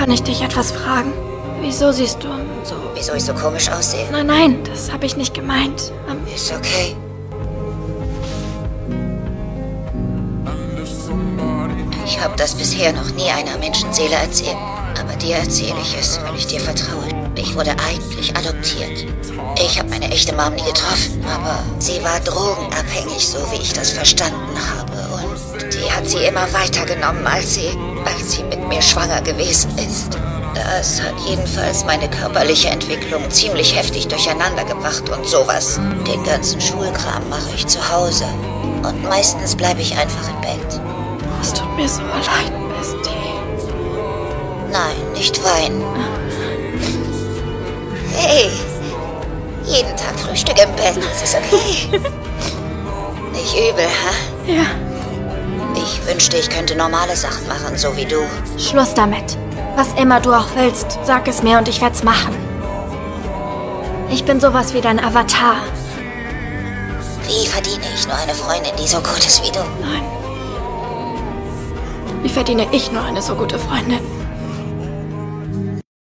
Kann ich dich etwas fragen? Wieso siehst du so... Wieso ich so komisch aussehe? Nein, das habe ich nicht gemeint. Ist okay. Ich habe das bisher noch nie einer Menschenseele erzählt. Aber dir erzähle ich es, weil ich dir vertraue. Ich wurde eigentlich adoptiert. Ich habe meine echte Mom nie getroffen, aber sie war drogenabhängig, so wie ich das verstanden habe. Und die hat sie immer weitergenommen, als sie mit mir schwanger gewesen ist. Das hat jedenfalls meine körperliche Entwicklung ziemlich heftig durcheinander gebracht und sowas. Den ganzen Schulkram mache ich zu Hause. Und meistens bleibe ich einfach im Bett. Es tut mir so leid, Misty. Nein, nicht weinen. Hey, jeden Tag Frühstück im Bett, das ist okay. Nicht übel, hä? Ja. Ich wünschte, ich könnte normale Sachen machen, so wie du. Schluss damit. Was immer du auch willst, sag es mir und ich werd's machen. Ich bin sowas wie dein Avatar. Wie verdiene ich nur eine Freundin, die so gut ist wie du? Nein. Wie verdiene ich nur eine so gute Freundin?